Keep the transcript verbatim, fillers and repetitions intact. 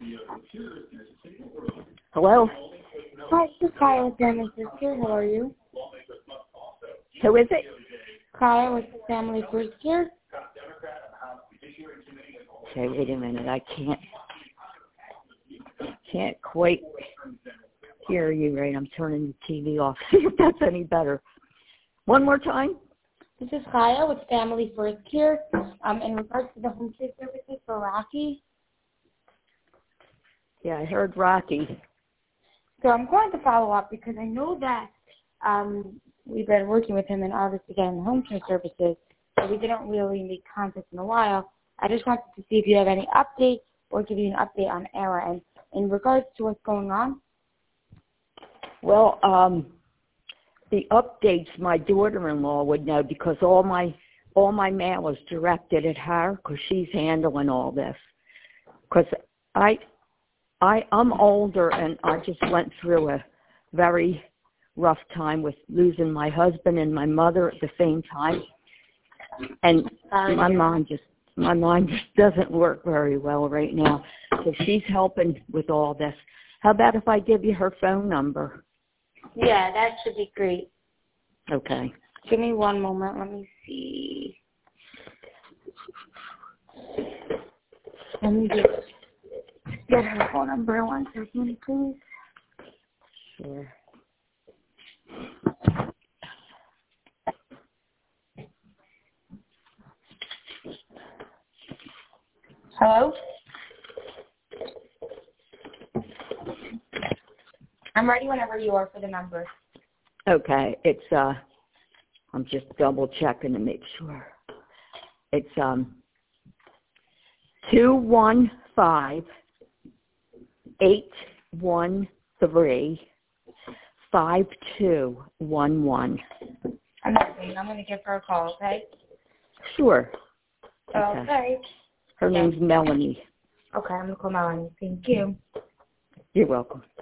Hello? Hi, this is Kyle with Family First Care. How are you? Who is it? Kyle with Family First Care. Okay, wait a minute. I can't can't quite hear you right. I'm turning the T V off. See if that's any better. One more time. This is Kyle with Family First Care. Um, in regards to the home care services for Rocky. Yeah, I heard Rocky. So I'm going to follow up because I know that um, we've been working with him in August to get him home care services, but we didn't really make contact in a while. I just wanted to see if you have any updates or give you an update on ERA and in regards to what's going on. Well, um, the updates my daughter-in-law would know because all my all my mail is directed at her because she's handling all this. Because I. I, I'm older, and I just went through a very rough time with losing my husband and my mother at the same time. And my mind just my mind just doesn't work very well right now. So she's helping with all this. How about if I give you her phone number? Yeah, that should be great. Okay. Give me one moment. Let me see. Let me just get her phone number one second, please. Sure. Hello? I'm ready whenever you are for the number. Okay. It's, uh, I'm just double checking to make sure. It's, um, two one five eight one three five two one one. I'm listening. I'm going to give her a call, okay? Sure. Okay. okay. Her name's Melanie. Okay, I'm going to call Melanie. Thank you. You're welcome.